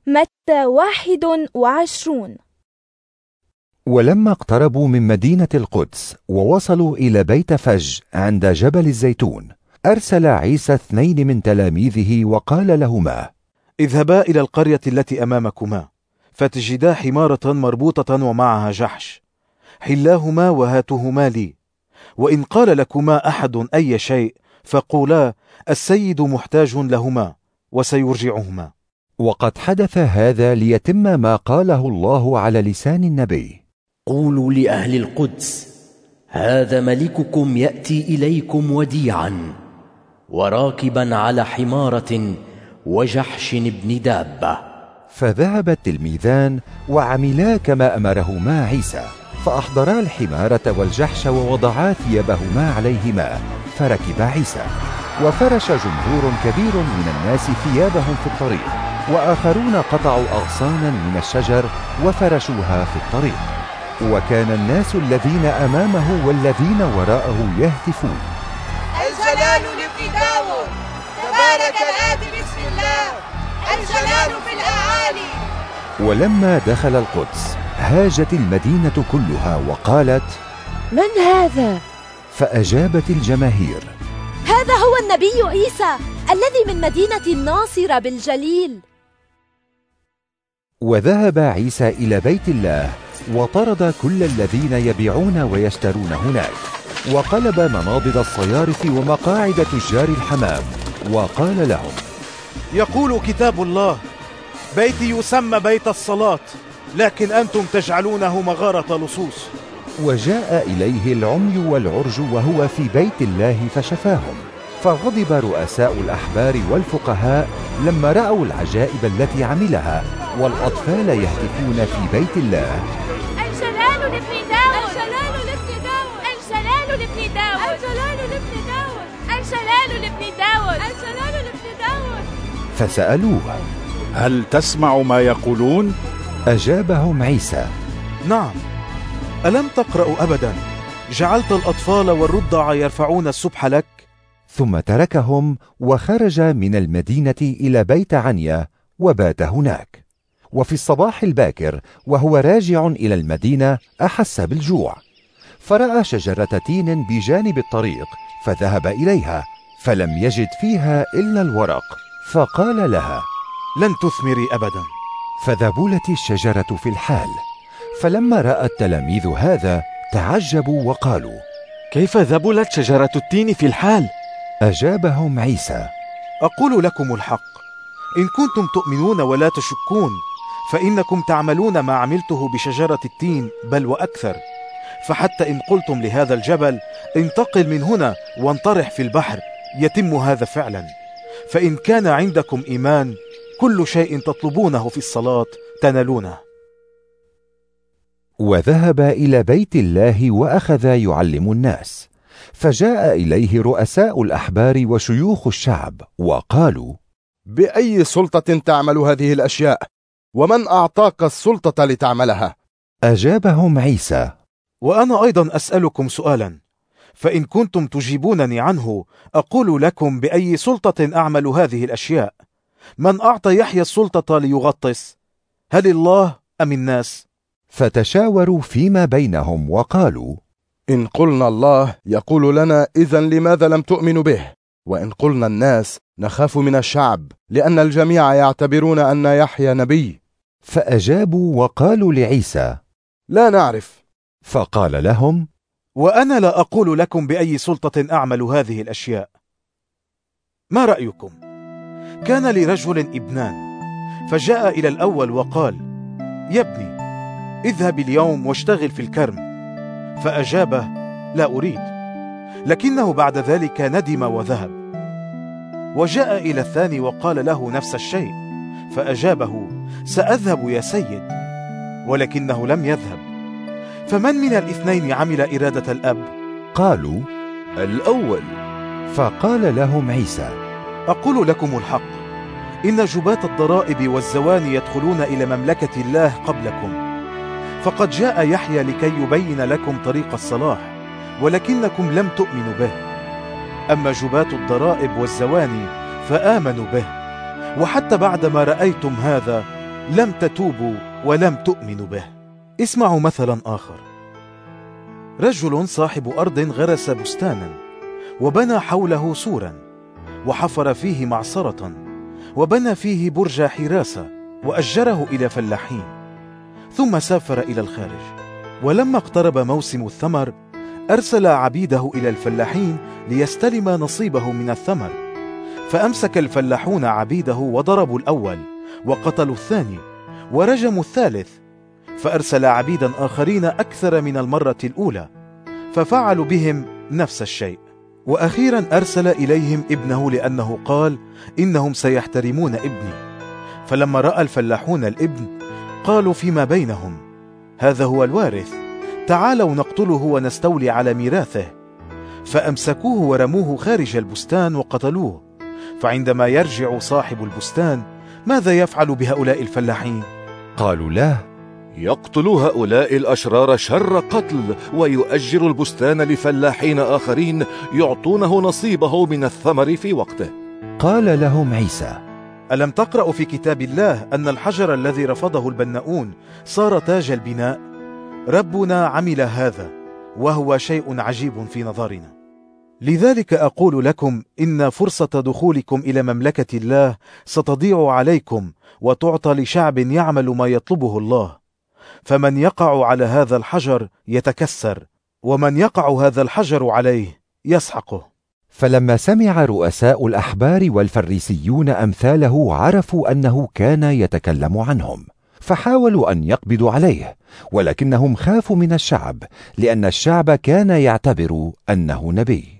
متى 21. ولما اقتربوا من مدينة القدس ووصلوا إلى بيت فج عند جبل الزيتون، أرسل عيسى 2 من تلاميذه وقال لهما: اذهبا إلى القرية التي أمامكما، فتجدا حمارة مربوطة ومعها جحش، حلاهما وهاتوهما لي، وإن قال لكما أحد أي شيء فقولا: السيد محتاج لهما، وسيرجعهما. وقد حدث هذا ليتم ما قاله الله على لسان النبي: قولوا لأهل القدس: هذا ملككم يأتي إليكم وديعا وراكبا على حمارة وجحش ابن دابة. فذهب التلميذان وعملا كما أمرهما عيسى، فأحضرا الحمارة والجحش ووضعا ثيابهما عليهما، فركب عيسى. وفرش جمهور كبير من الناس ثيابهم في الطريق، وآخرون قطعوا أغصانا من الشجر وفرشوها في الطريق. وكان الناس الذين أمامه والذين وراءه يهتفون: الجلال لابن داود، تبارك الآتي باسم الله، الجلال في الأعالي. ولما دخل القدس هاجت المدينة كلها وقالت: من هذا؟ فأجابت الجماهير: هذا هو النبي عيسى الذي من مدينة الناصرة بالجليل. وذهب عيسى إلى بيت الله وطرد كل الذين يبيعون ويشترون هناك، وقلب مناضد الصيارف ومقاعد تجار الحمام، وقال لهم: يقول كتاب الله: بيتي يسمى بيت الصلاة، لكن أنتم تجعلونه مغارة لصوص. وجاء إليه العمي والعرج وهو في بيت الله فشفاهم. فغضب رؤساء الأحبار والفقهاء لما رأوا العجائب التي عملها، والأطفال يهتفون في بيت الله: الجلال لابن داود، الجلال لابن داود، الجلال لابن داود، الجلال لابن داود، الجلال لابن داود، الجلال لابن داود. فسألوه: هل تسمع ما يقولون؟ أجابهم عيسى: نعم. ألم تقرأ أبدا: جعلت الأطفال والرضع يرفعون السبح لك؟ ثم تركهم وخرج من المدينة إلى بيت عنيا وبات هناك. وفي الصباح الباكر وهو راجع إلى المدينة أحس بالجوع، فرأى شجرة تين بجانب الطريق، فذهب إليها فلم يجد فيها إلا الورق، فقال لها: لن تثمري أبدا. فذبلت الشجرة في الحال. فلما رأى التلاميذ هذا تعجبوا وقالوا: كيف ذبلت شجرة التين في الحال؟ أجابهم عيسى: أقول لكم الحق، إن كنتم تؤمنون ولا تشكون، فإنكم تعملون ما عملته بشجرة التين بل وأكثر. فحتى إن قلتم لهذا الجبل: انتقل من هنا وانطرح في البحر، يتم هذا فعلا. فإن كان عندكم إيمان، كل شيء تطلبونه في الصلاة تنالونه. وذهب إلى بيت الله وأخذ يعلم الناس، فجاء إليه رؤساء الأحبار وشيوخ الشعب وقالوا: بأي سلطة تعمل هذه الأشياء؟ ومن أعطاك السلطة لتعملها؟ أجابهم عيسى: وأنا أيضا أسألكم سؤالا، فإن كنتم تجيبونني عنه أقول لكم بأي سلطة أعمل هذه الأشياء. من أعطى يحيى السلطة ليغطس؟ هل الله أم الناس؟ فتشاوروا فيما بينهم وقالوا: إن قلنا الله يقول لنا: إذن لماذا لم تؤمنوا به؟ وإن قلنا الناس نخاف من الشعب، لأن الجميع يعتبرون أن يحيى نبي. فأجابوا وقالوا لعيسى: لا نعرف. فقال لهم: وأنا لا أقول لكم بأي سلطة أعمل هذه الأشياء. ما رأيكم؟ كان لرجل ابنان، فجاء إلى الأول وقال: يا ابني، اذهب اليوم واشتغل في الكرم. فأجابه: لا أريد. لكنه بعد ذلك ندم وذهب. وجاء إلى الثاني وقال له نفس الشيء، فأجابه: سأذهب يا سيد. ولكنه لم يذهب. فمن من الاثنين عمل إرادة الأب؟ قالوا: الأول. فقال لهم عيسى: أقول لكم الحق، إن جباة الضرائب والزواني يدخلون إلى مملكة الله قبلكم. فقد جاء يحيى لكي يبين لكم طريق الصلاح، ولكنكم لم تؤمنوا به. أما جباة الضرائب والزواني فآمنوا به. وحتى بعدما رأيتم هذا لم تتوبوا ولم تؤمنوا به. اسمعوا مثلا آخر. رجل صاحب أرض غرس بستانا، وبنى حوله سورا، وحفر فيه معصرة، وبنى فيه برج حراسة، وأجره إلى فلاحين، ثم سافر إلى الخارج. ولما اقترب موسم الثمر أرسل عبيده إلى الفلاحين ليستلم نصيبه من الثمر. فأمسك الفلاحون عبيده وضربوا الأول، وقتلوا الثاني، ورجموا الثالث. فأرسل عبيدا آخرين أكثر من المرة الأولى، ففعلوا بهم نفس الشيء. وأخيرا أرسل إليهم ابنه، لأنه قال: إنهم سيحترمون ابني. فلما رأى الفلاحون الابن قالوا فيما بينهم: هذا هو الوارث، تعالوا نقتله ونستولي على ميراثه. فأمسكوه ورموه خارج البستان وقتلوه. فعندما يرجع صاحب البستان ماذا يفعل بهؤلاء الفلاحين؟ قالوا له: يقتل هؤلاء الأشرار شر قتل، ويؤجر البستان لفلاحين آخرين يعطونه نصيبه من الثمر في وقته. قال لهم عيسى: ألم تقرأوا في كتاب الله أن الحجر الذي رفضه البناؤون صار تاج البناء؟ ربنا عمل هذا، وهو شيء عجيب في نظرنا. لذلك أقول لكم إن فرصة دخولكم إلى مملكة الله ستضيع عليكم، وتعطى لشعب يعمل ما يطلبه الله. فمن يقع على هذا الحجر يتكسر، ومن يقع هذا الحجر عليه يسحقه. فلما سمع رؤساء الأحبار والفريسيون أمثاله عرفوا أنه كان يتكلم عنهم، فحاولوا أن يقبضوا عليه، ولكنهم خافوا من الشعب، لأن الشعب كان يعتبر أنه نبي.